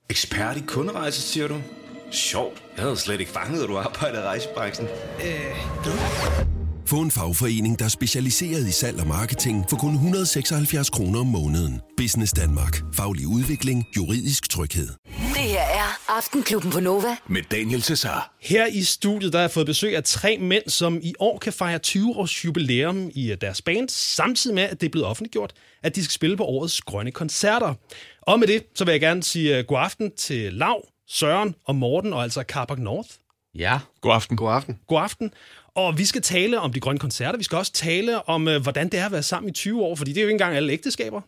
Ekspert i kunderejser, siger du? Sjovt. Jeg havde slet ikke fanget, at du arbejder i rejsebranchen. Få en fagforening, der er specialiseret i salg og marketing for kun 176 kroner om måneden. Business Danmark. Faglig udvikling. Juridisk tryghed. Det her er Aftenklubben på Nova. Med Daniel Cesar. Her i studiet der har jeg fået besøg af 3 mænd, som i år kan fejre 20-års jubilæum i deres band, samtidig med, at det er blevet offentliggjort, at de skal spille på årets grønne koncerter. Og med det, så vil jeg gerne sige god aften til Lau, Søren og Morten, og altså Carpark North. Ja, God aften. god aften. God aften. Og vi skal tale om de grønne koncerter. Vi skal også tale om, hvordan det er at være sammen i 20 år, fordi det er jo ikke engang alle ægteskaber.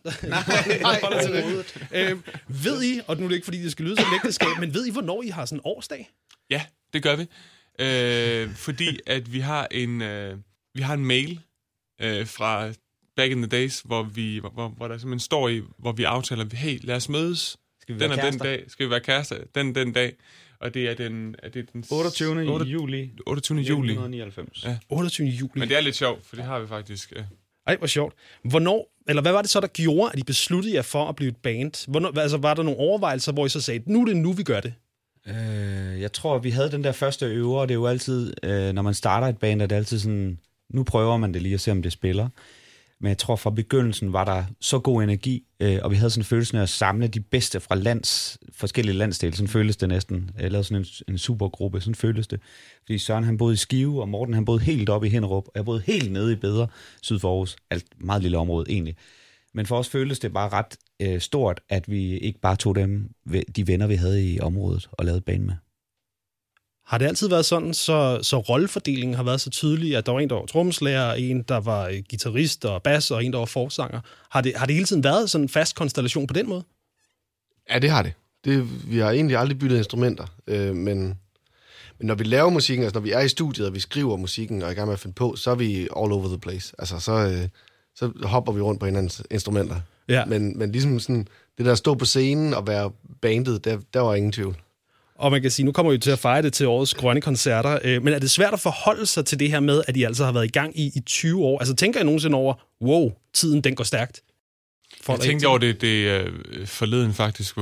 Nej. Ved I, og nu er det ikke, fordi det skal lyde som et ægteskab, men ved I, hvornår I har sådan en årsdag? Ja, det gør vi. Fordi at vi har en mail fra back in the days, hvor der simpelthen står i, hvor vi aftaler, hey, lad os mødes. Skal vi være kærester? Den dag. Skal vi være kærester? Den dag. Og det er den 28. juli 1999. Ja. 28. juli. Men det er lidt sjovt, for det har vi faktisk. Ej, hvor sjovt. Hvad var det så, der gjorde, at I besluttede jer for at blive et band? Var der nogle overvejelser, hvor I så sagde, nu er det nu, vi gør det? Jeg tror, vi havde den der første øver, og det er jo altid, når man starter et band, er det altid sådan, nu prøver man det lige at se, om det spiller. Men jeg tror, fra begyndelsen var der så god energi, og vi havde sådan en følelse af at samle de bedste fra forskellige landsdele. Sådan føles det næsten. Jeg lavede sådan en supergruppe, sådan føles det. Fordi Søren, han boede i Skive, og Morten, han boede helt oppe i Hinderup, og jeg boede helt nede i Bedre, syd for Aarhus. Alt meget lille område, egentlig. Men for os føltes det bare ret stort, at vi ikke bare tog de venner, vi havde i området, og lavede band med. Har det altid været sådan, så rollefordelingen har været så tydelig, at der var en, der var trommeslager, en, der var guitarist og bas, og en, der var forsanger? Har det hele tiden været sådan en fast konstellation på den måde? Ja, det har det. Vi har egentlig aldrig byttet instrumenter, men når vi laver musikken, altså når vi er i studiet, og vi skriver musikken, og er i gang med at finde på, så er vi all over the place. Altså, så hopper vi rundt på hinandens instrumenter. Ja. Men ligesom sådan, det der at stå på scenen og være bandet, der var ingen tvivl. Og man kan sige, nu kommer vi til at fejre det til årets grønne koncerter, men er det svært at forholde sig til det her med, at I altså har været i gang i 20 år? Altså tænker I nogensinde over, wow, tiden den går stærkt? Jeg tænkte over det forleden faktisk,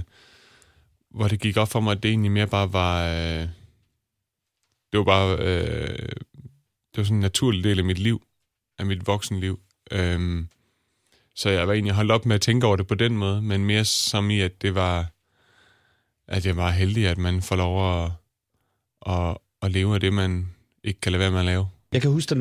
hvor det gik op for mig, at det egentlig mere bare var... det var sådan en naturlig del af mit liv, af mit voksenliv. Så jeg var egentlig holdt op med at tænke over det på den måde, men mere som i, at det var... at jeg var heldig, at man får lov at leve af det, man ikke kan lade være med at lave. Jeg kan huske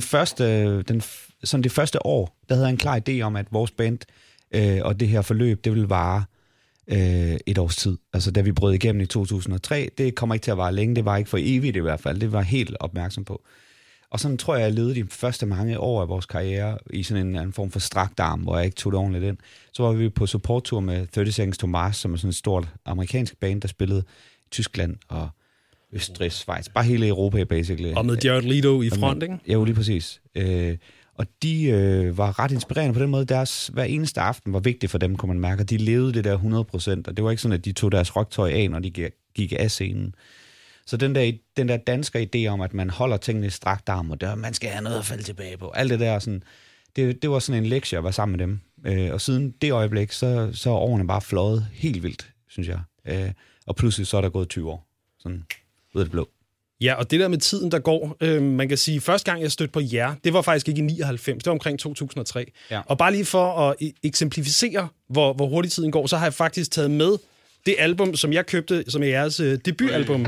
det første år, der havde jeg en klar idé om, at vores band og det her forløb, det ville vare et års tid. Altså da vi brød igennem i 2003, det kommer ikke til at vare længe, det var ikke for evigt i hvert fald, det var helt opmærksom på. Og sådan tror jeg levede de første mange år af vores karriere i sådan en form for strakt arm, hvor jeg ikke tog det ordentligt ind. Så var vi på supporttur med 30 Seconds to Mars, som er sådan et stort amerikansk band, der spillede i Tyskland og Østrig, Schweiz. Bare hele Europa, basically. Og med Jared Leto i front, ikke? Jo, lige præcis. Og de var ret inspirerende på den måde. Hver eneste aften var vigtig for dem, kunne man mærke. De levede det der 100%, og det var ikke sådan, at de tog deres rocktøj af, når de gik af scenen. Så den der dansker idé om, at man holder tingene i strakt arm, og man skal have noget at falde tilbage på. Alt det der, sådan, det var sådan en lektie at være sammen med dem. Og siden det øjeblik, så er årene bare fløjet helt vildt, synes jeg. Og pludselig så er der gået 20 år. Sådan ud af det blå. Ja, og det der med tiden, der går, man kan sige, første gang jeg stødte på jer, det var faktisk ikke i 99, det var omkring 2003. Ja. Og bare lige for at eksemplificere, hvor hurtigt tiden går, så har jeg faktisk taget med det album, som jeg købte, som er jeres debutalbum,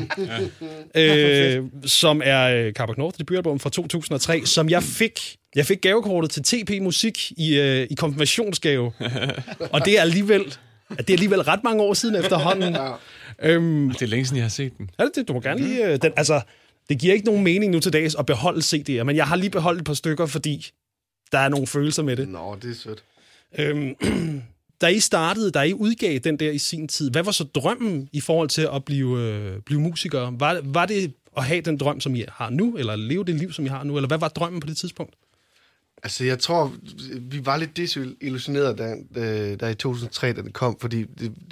som er Carpark North, debutalbum fra 2003, som jeg fik gavekortet til TP Musik i konfirmationsgave. Og det er alligevel ret mange år siden efterhånden. Det er længe siden, jeg har set den. Er det? Du må gerne lige... det giver ikke nogen mening nu til dags at beholde CD'er, men jeg har lige beholdt et par stykker, fordi der er nogle følelser med det. Nå, det er sødt. Da I udgav den der i sin tid, hvad var så drømmen i forhold til at blive musikere? Var det at have den drøm, som I har nu, eller leve det liv, som I har nu, eller hvad var drømmen på det tidspunkt? Altså, jeg tror, vi var lidt desillusioneret, da i 2003, da det kom, fordi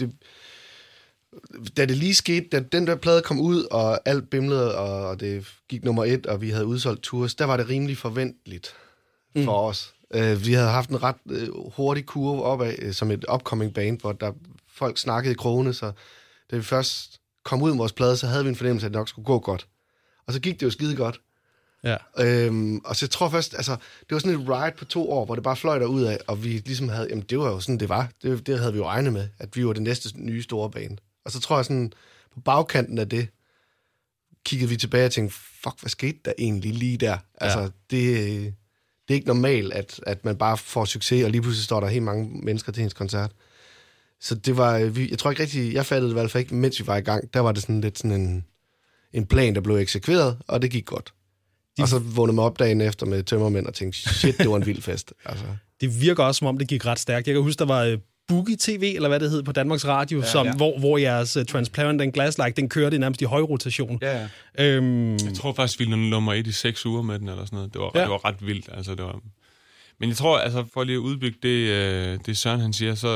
da det lige skete, da den der plade kom ud, og alt bimlede, og det gik nummer 1, og vi havde udsolgt tours, der var det rimelig forventeligt for os. Vi havde haft en ret hurtig kurve opad, som et upcoming band, hvor folk snakkede i krogene, så da vi først kom ud med vores plade, så havde vi en fornemmelse af, at det nok skulle gå godt. Og så gik det jo skide godt. Ja. Og så jeg tror først, altså, det var sådan et ride på 2 år, hvor det bare fløj derud af, og vi ligesom havde, jamen det var jo sådan, det var. Det havde vi jo regnet med, at vi var det næste nye store band. Og så tror jeg sådan, på bagkanten af det, kiggede vi tilbage og tænkte, fuck, hvad skete der egentlig lige der? Altså, det er ikke normalt, at man bare får succes, og lige pludselig står der helt mange mennesker til ens koncert. Så det var, jeg tror ikke rigtig, jeg fattede det i hvert fald ikke, mens vi var i gang. Der var det sådan lidt sådan en plan, der blev eksekveret, og det gik godt. Og så vågnede man op dagen efter med tømmermænd og tænkte, shit, det var en vild fest. Altså. Det virker også, som om det gik ret stærkt. Jeg kan huske, der var Boogie TV, eller hvad det hed, på Danmarks Radio, hvor jeres Transparent and Glass-like, den kørte nærmest i høj rotation. Ja. Jeg tror faktisk, vi nåede nummer 1 i 6 uger med den, eller sådan noget. Det var ret vildt. Altså, det var... Men jeg tror, altså, for lige at udbygge det Søren han siger, så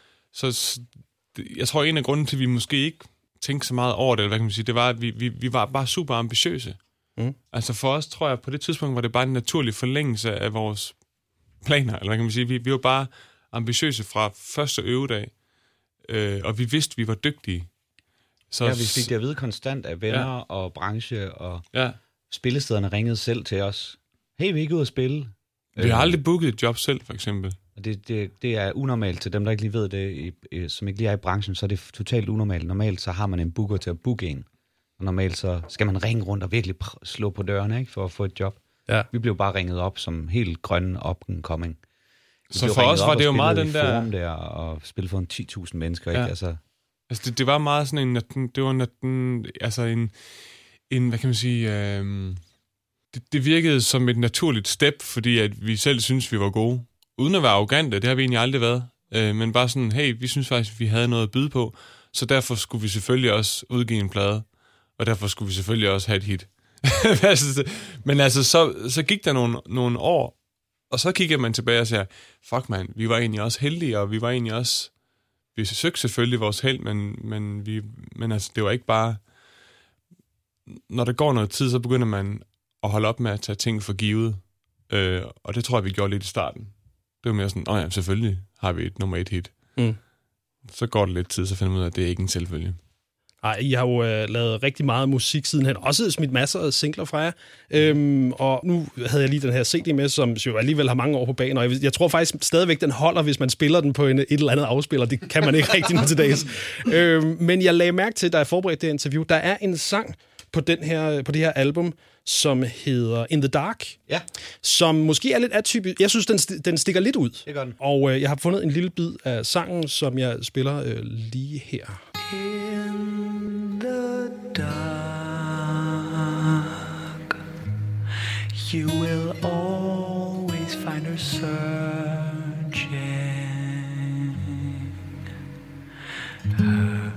jeg tror, en af grunden til, at vi måske ikke tænkte så meget over det, eller hvad kan man sige, det var, at vi var bare super ambitiøse. Altså for os, tror jeg, på det tidspunkt var det bare en naturlig forlængelse af vores planer, eller hvad kan man sige, vi var bare ambitiøse fra første øvedag, og vi vidste, vi var dygtige. Så vi fik det at vide konstant af venner og branche, og spillestederne ringede selv til os. Hey, vi er ikke ude at spille. Vi har aldrig booket et job selv, for eksempel. Det er unormalt til dem, der ikke lige ved det, som ikke lige er i branchen, så er det totalt unormalt. Normalt så har man en booker til at booke en. Og normalt så skal man ringe rundt og virkelig slå på dørene, ikke, for at få et job. Ja. Vi blev bare ringet op som helt grønne up-and-coming. Så for os var det jo meget den der og spille for 10.000 mennesker, ikke? Altså det var meget sådan en hvad kan man sige, det virkede som et naturligt step, fordi at vi selv synes vi var gode. Uden at være arrogante, det har vi egentlig aldrig været. Men bare sådan, hey, vi synes faktisk, vi havde noget at byde på, så derfor skulle vi selvfølgelig også udgive en plade. Og derfor skulle vi selvfølgelig også have et hit. Men altså, så gik der nogle år, og så kiggede man tilbage og siger, fuck man, vi var egentlig også heldige, og vi var egentlig også, vi søgte selvfølgelig vores held, men altså, det var ikke bare, når der går noget tid, så begynder man at holde op med at tage ting for givet, og det tror jeg, vi gjorde lidt i starten. Det var mere sådan, ja, selvfølgelig har vi et nummer 1 hit. Så går det lidt tid, så finder man ud af, at det er ikke en selvfølge. Ej, I har jo lavet rigtig meget musik sidenhen. Også smidt masser af singler fra jer. Og nu havde jeg lige den her CD med, som jo alligevel har mange år på banen. Og jeg tror faktisk stadigvæk, den holder, hvis man spiller den på et eller andet afspiller. Det kan man ikke rigtig nu til dags. Men jeg lagde mærke til, da jeg forberedte det interview, der er en sang på det her album, som hedder In the Dark. Ja. Som måske er lidt atypisk. Jeg synes, den stikker lidt ud. Det gør den. Og jeg har fundet en lille bid af sangen, som jeg spiller lige her. In the dark, you will always find her searching. Her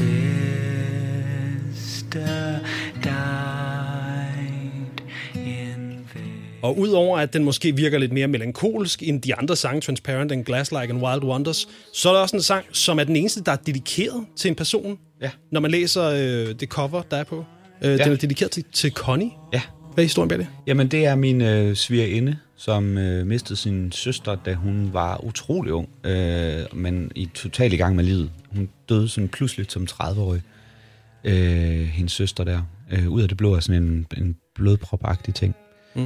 sister died in vain. Og udover at den måske virker lidt mere melankolsk end de andre sange, Transparent and Glass-like and Wild Wonders, så er der også en sang, som er den eneste, der er dedikeret til en person. Ja. Når man læser det cover, der er på. Den er dedikeret til Connie. Ja. Hvad er historien bag det? Jamen, det er min svigerinde, som mistede sin søster, da hun var utrolig ung, men totalt i gang med livet. Hun døde sådan pludseligt som 30-årig. Hendes søster der. Ud af det blå er sådan en blodprop-agtig ting.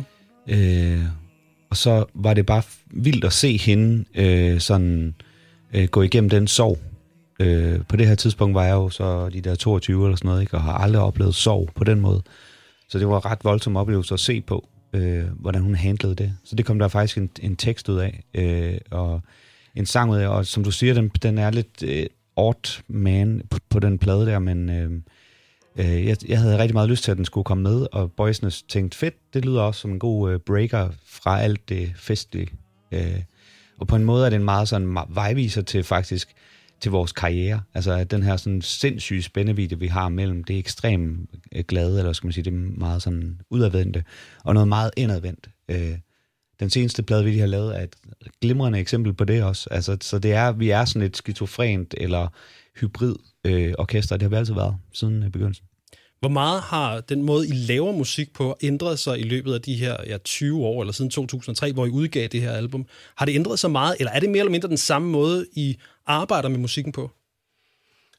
Og så var det bare vildt at se hende gå igennem den sorg. På det her tidspunkt var jeg jo så de der 22 eller sådan noget, ikke? Og har aldrig oplevet sorg på den måde. Så det var ret voldsom oplevelse at se på, hvordan hun handlede det. Så det kom der faktisk en tekst ud af, og en sang ud af, og som du siger, den er lidt odd man på den plade der, men jeg havde rigtig meget lyst til, at den skulle komme med, og boysene tænkte, fedt, det lyder også som en god breaker fra alt det festlige. Og på en måde er det en meget sådan vejviser til faktisk til vores karriere. Altså den her sådan sindssyge spændevidde, vi har mellem det ekstremt glade, eller skal man sige, det meget sådan udadvendte, og noget meget indadvendt. Den seneste plade, vi lige har lavet, er et glimrende eksempel på det også. Altså, så vi er sådan et skizofrent eller hybrid orkester. Det har vi altid været siden begyndelsen. Hvor meget har den måde, I laver musik på, ændret sig i løbet af de her 20 år, eller siden 2003, hvor I udgav det her album? Har det ændret sig meget, eller er det mere eller mindre den samme måde, I arbejder med musikken på?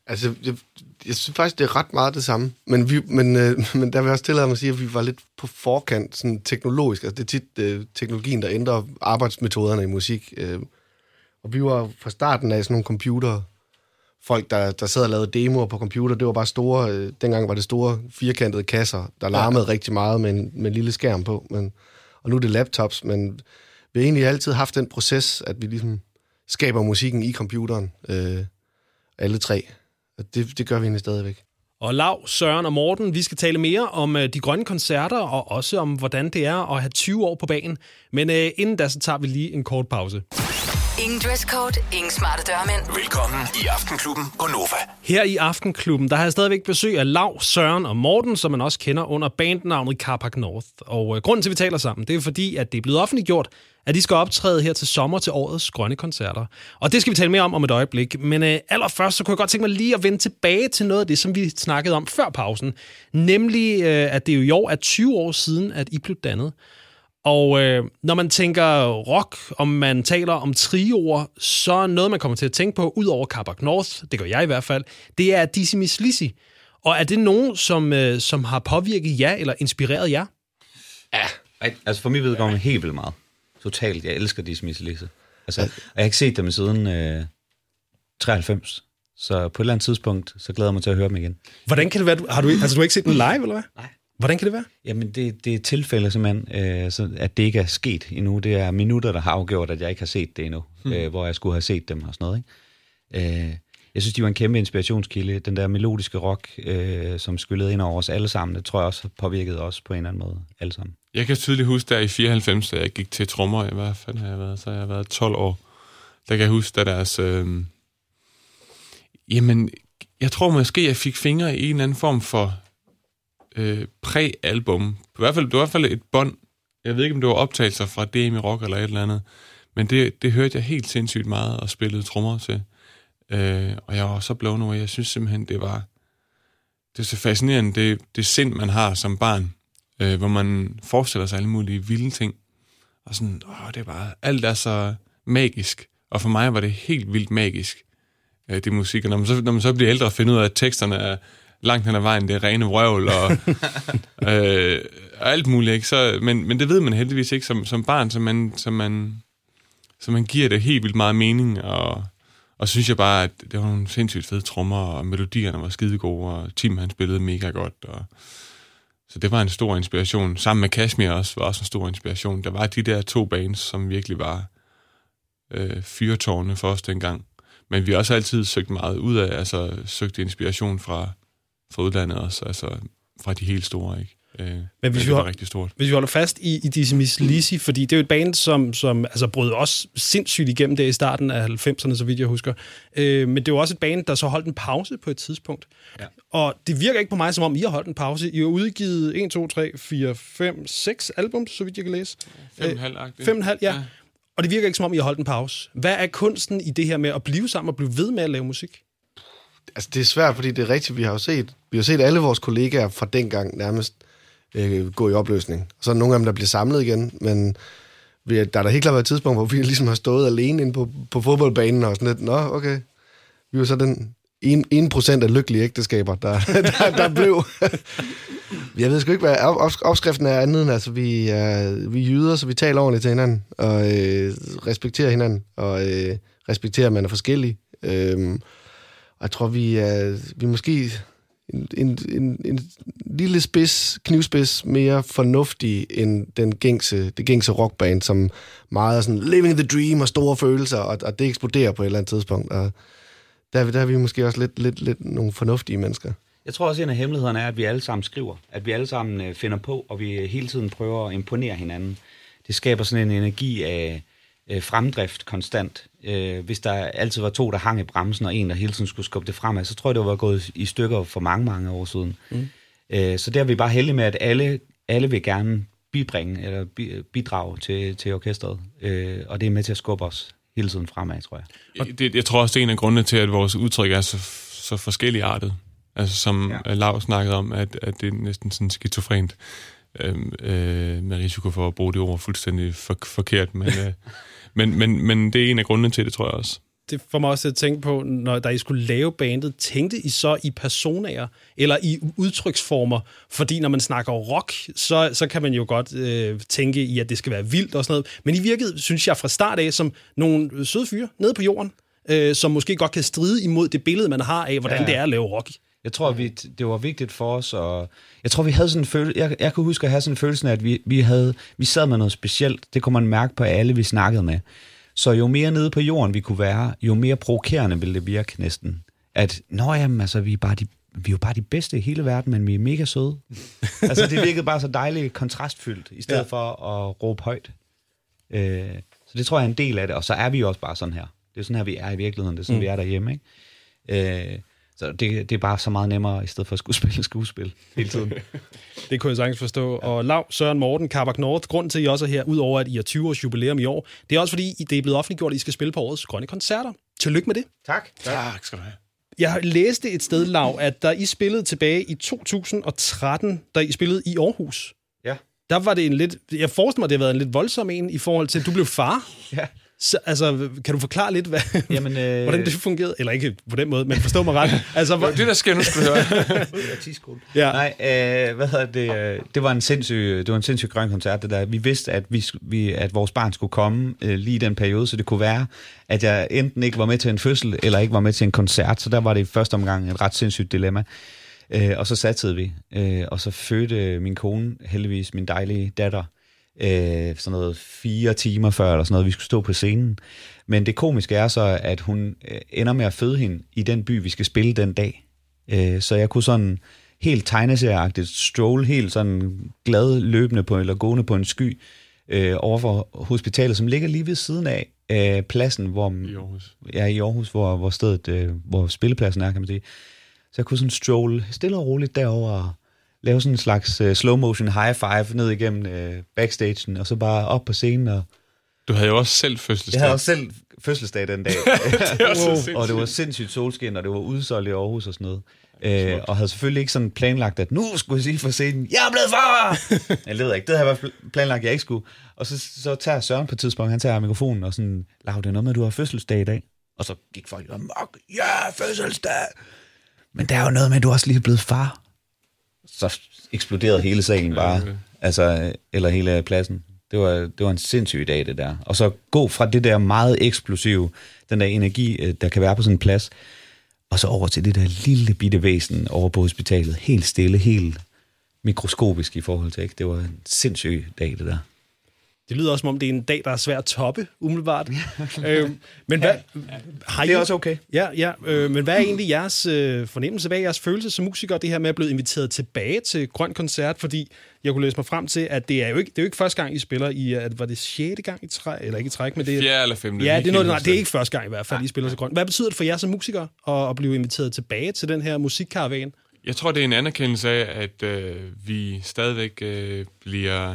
Altså, jeg synes faktisk, det er ret meget det samme. Men der vil jeg også tillade mig at sige, at vi var lidt på forkant sådan teknologisk. Altså, det er tit teknologien, der ændrer arbejdsmetoderne i musik. Og vi var fra starten af sådan nogle computerfolk, der sad og lavede demoer på computer. Det var bare store, dengang var det store firkantede kasser, der larmede rigtig meget med en lille skærm på. Og nu er det laptops, men vi har egentlig altid haft den proces, at vi ligesom skaber musikken i computeren, alle tre. Og det gør vi egentlig stadigvæk. Og Lau, Søren og Morten, vi skal tale mere om de grønne koncerter, og også om, hvordan det er at have 20 år på banen. Men inden da, så tager vi lige en kort pause. Ingen dresscode, ingen smarte dørmænd. Velkommen i Aftenklubben på Nova. Her i Aftenklubben, der har jeg stadigvæk besøg af Lau, Søren og Morten, som man også kender under bandnavnet Carpark North. Og grunden til, at vi taler sammen, det er fordi, at det er blevet offentliggjort, at de skal optræde her til sommer til årets grønne koncerter. Og det skal vi tale mere om et øjeblik. Men allerførst, så kunne jeg godt tænke mig lige at vende tilbage til noget af det, som vi snakkede om før pausen. Nemlig, at det jo i år er 20 år siden, at I blev dannet. Og når man tænker rock, om man taler om trioer, så noget, man kommer til at tænke på, ud over Carpark North, det gør jeg i hvert fald, det er Dizzy Miss Lizzy. Og er det nogen, som har påvirket jer, eller inspireret jer? Ja, altså for mig vedkommende helt vildt meget. Totalt, jeg elsker Dizzy Miss Lizzy. Altså, jeg har ikke set dem siden 93, så på et eller andet tidspunkt, så glæder jeg mig til at høre dem igen. Hvordan kan det være, du har ikke set dem live, eller hvad? Nej. Hvordan kan det være? Jamen, det er et tilfælde simpelthen, at det ikke er sket endnu. Det er minutter, der har afgjort, at jeg ikke har set det endnu, hvor jeg skulle have set dem og sådan noget, ikke? Jeg synes, de var en kæmpe inspirationskilde. Den der melodiske rock, som skyllede ind over os alle sammen, det tror jeg også har påvirket os på en eller anden måde, alle sammen. Jeg kan tydeligt huske, der i 94, da jeg gik til trommer, hvad fanden har jeg været? Så har jeg været 12 år. Der kan jeg huske, da deres... jamen, jeg tror måske, jeg fik fingre i en eller anden form for præ-album. Det var i hvert fald et bånd. Jeg ved ikke, om det var optagelser fra DM i rock eller et eller andet. Men det hørte jeg helt sindssygt meget og spillede trommer til. Og jeg var så blown away. Jeg synes simpelthen, det er så fascinerende, det sind, man har som barn, hvor man forestiller sig alle mulige vilde ting. Og sådan, det er bare, alt er så magisk. Og for mig var det helt vildt magisk, det musik. Og når man så bliver ældre og finder ud af, at teksterne er langt hen ad vejen, det er rene vrøvl og alt muligt, ikke? Så, men det ved man heldigvis ikke som barn, så man giver det helt vildt meget mening, og synes jeg bare, at det var nogle sindssygt fede trommer, og melodierne var skide gode, og Tim han spillede mega godt, så det var en stor inspiration. Sammen med Kashmir var også en stor inspiration. Der var de der 2 bands, som virkelig var fyrtårne for os dengang. Men vi har også altid søgt meget ud af, altså søgt inspiration fra udlandet også, altså fra de helt store, ikke? Men det var rigtig stort. Hvis vi holder fast i Dizzy Miss Lizzy, fordi det er jo et band, som altså brød også sindssygt igennem det i starten af 90'erne, så vidt jeg husker. Men det er jo også et band, der så holdt en pause på et tidspunkt. Ja. Og det virker ikke på mig, som om I har holdt en pause. I har udgivet 1, 2, 3, 4, 5, 6 albums, så vidt jeg kan læse. 5,5, ja. Og det virker ikke, som om I har holdt en pause. Hvad er kunsten i det her med at blive sammen og blive ved med at lave musik? Altså, det er svært, fordi det er rigtigt. Vi har set alle vores kollegaer fra dengang nærmest gå i opløsning. Så er der nogle af dem, der bliver samlet igen, men der har da helt klart været et tidspunkt, hvor vi ligesom har stået alene inde på fodboldbanen og sådan lidt, okay, vi var så den 1% af lykkelige ægteskaber, der blev. Jeg ved sgu ikke, hvad opskriften er andet end, altså vi er jyder, så vi taler ordentligt til hinanden, og respekterer hinanden, og respekterer, at man er forskellig. Og jeg tror, vi er måske en lille knivspids mere fornuftig end det gængse rockband, som meget er sådan living the dream og store følelser, og det eksploderer på et eller andet tidspunkt. Og der er vi måske også lidt nogle fornuftige mennesker. Jeg tror også, en af hemmelighederne er, at vi alle sammen skriver, at vi alle sammen finder på, og vi hele tiden prøver at imponere hinanden. Det skaber sådan en energi af fremdrift konstant. Hvis der altid var 2, der hang i bremsen, og en, der hele tiden skulle skubbe det fremad, så tror jeg, det var gået i stykker for mange, mange år siden. Så der er vi bare heldige med, at alle vil gerne bidrage til orkestret, og det er med til at skubbe os hele tiden fremad, tror jeg. Jeg tror også, det er en af grundene til, at vores udtryk er så forskelligartet. Altså som Lau snakkede om, at det er næsten sådan skizofrent, med risiko for at bruge det ord fuldstændig forkert, men det er en af grundene til det, tror jeg også. det får mig også til at tænke på, når der I skulle lave bandet, tænkte I så i personaer eller i udtryksformer? Fordi når man snakker rock, så kan man jo godt tænke i, at det skal være vildt og sådan noget. Men I virkede, synes jeg, fra start af som nogle søde fyre nede på jorden, som måske godt kan stride imod det billede, man har af, hvordan det er at lave rock. Jeg tror, det var vigtigt for os, og jeg tror, vi havde sådan en følelse. Jeg kan huske at have sådan en følelse af, at vi sad med noget specielt. Det kunne man mærke på alle, vi snakkede med. Så jo mere nede på jorden vi kunne være, jo mere provokerende ville det virke næsten. At, altså, vi er jo bare de bedste i hele verden, men vi er mega søde. Altså, det virkede bare så dejligt kontrastfyldt, i stedet for at råbe højt. Så det tror jeg er en del af det, og så er vi jo også bare sådan her. Det er sådan her, vi er i virkeligheden. Det er sådan, vi er derhjemme, ikke? Så det er bare så meget nemmere, i stedet for at skulle spille skuespil hele tiden. Det kunne jeg sagtens forstå. Og Lau, Søren, Morten, Carbac North, grunden til, at I også er her, udover at I har 20 års jubilæum i år, det er også fordi, det er blevet offentliggjort, at I skal spille på årets grønne koncerter. Tillykke med det. Tak. Tak skal du have. Jeg læste et sted, Lau, at da I spillede tilbage i 2013, da I spillede i Aarhus, der var det en lidt... Jeg forestiller mig, at det har været en lidt voldsom en i forhold til, at du blev far. Ja. Så, altså, kan du forklare lidt, hvordan det fungerede? Eller ikke på den måde, men forstå mig ret. Altså, det der sker, nu skal du høre. Ja. Nej, det var en sindssyg grøn koncert, det der. Vi vidste, at vores barn skulle komme lige i den periode, så det kunne være, at jeg enten ikke var med til en fødsel, eller ikke var med til en koncert. Så der var det i første omgang et ret sindssygt dilemma. Og så satsede vi, og så fødte min kone, heldigvis min dejlige datter, sådan noget 4 timer før, eller sådan noget, vi skulle stå på scenen. Men det komiske er så, at hun ender med at føde hende i den by, vi skal spille den dag. Så jeg kunne sådan helt tegneserieagtigt stroll, helt sådan glad løbende på, eller gående på en sky, over for hospitalet, som ligger lige ved siden af pladsen, hvor... I Aarhus. Ja, i Aarhus, hvor stedet, hvor spillepladsen er, kan man sige. Så jeg kunne sådan stroll stille og roligt derover og lave sådan en slags slow motion high five ned igennem backstagen, og så bare op på scenen. Og du havde jo også selv fødselsdag. Jeg havde også selv fødselsdag den dag. Det og det var sindssygt solskin, og det var udsolgt i Aarhus og sådan noget. Og havde selvfølgelig ikke sådan planlagt, at nu skulle jeg sige for scenen, jeg er blevet far! Jeg ved ikke, det havde jeg planlagt, jeg ikke skulle. Og så tager Søren på et tidspunkt, han tager mikrofonen og sådan, Lau, det er noget med, at du har fødselsdag i dag. Og så gik folk amok, fødselsdag! Men der er jo noget med, at du også lige er blevet far. Så eksploderede hele salen bare, altså, eller hele pladsen. Det var en sindssyg dag, det der. Og så gå fra det der meget eksplosive, den der energi, der kan være på sådan en plads, og så over til det der lille bitte væsen over på hospitalet. Helt stille, helt mikroskopisk i forhold til, ikke? Det var en sindssyg dag, det der. Det lyder også, som om det er en dag, der er svær at toppe, umiddelbart. Men hvad, har det er også okay. Ja, men hvad er egentlig jeres fornemmelse? Hvad er jeres følelse som musiker, det her med at blive inviteret tilbage til Grøn Koncert? Fordi jeg kunne læse mig frem til, at det er jo ikke første gang, I spiller i... Var det 6. gang i træk? Eller ikke i træk, men det er... 4. eller 5. Ja, det er ikke første gang i hvert fald, I spiller til Grøn. Hvad betyder det for jer som musikere at blive inviteret tilbage til den her musikkaravan? Jeg tror, det er en anerkendelse af, at vi stadigvæk bliver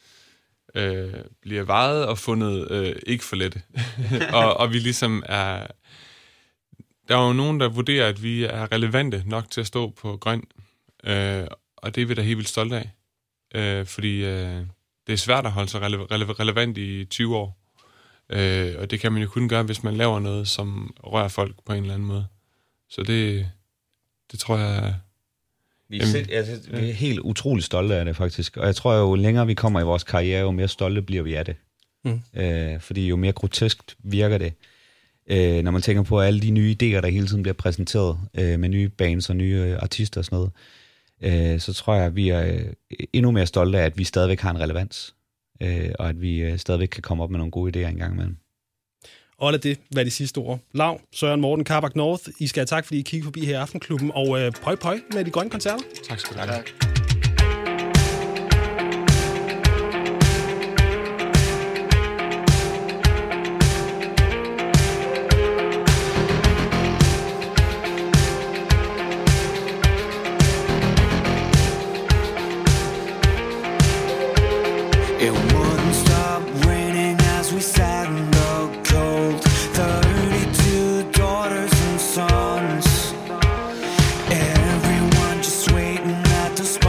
vejet og fundet ikke for lette. og vi ligesom er... Der er jo nogen, der vurderer, at vi er relevante nok til at stå på Grøn, og det er vi da helt vildt stolte af. Fordi det er svært at holde sig relevant i 20 år. Og det kan man jo kun gøre, hvis man laver noget, som rører folk på en eller anden måde. Så det tror jeg... Vi er helt utroligt stolte af det, faktisk. Og jeg tror, jo længere vi kommer i vores karriere, jo mere stolte bliver vi af det. Fordi jo mere groteskt virker det. Når man tænker på alle de nye idéer, der hele tiden bliver præsenteret med nye bands og nye artister og sådan noget, så tror jeg, at vi er endnu mere stolte af, at vi stadigvæk har en relevans. Og at vi stadigvæk kan komme op med nogle gode idéer en gang imellem. Og lad det være de sidste ord. Lau, Søren, Morten, Carbac North, I skal have tak, fordi I kiggede forbi her i Aftenklubben, og pøj med de grønne koncerter. Tak skal du have. Tak. Everyone just waiting at the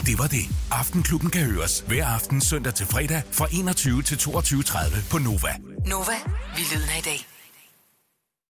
Det var det. Aftenklubben kan høres hver aften søndag til fredag fra 21 til 22.30 på Nova. Nova, vi lyder i dag.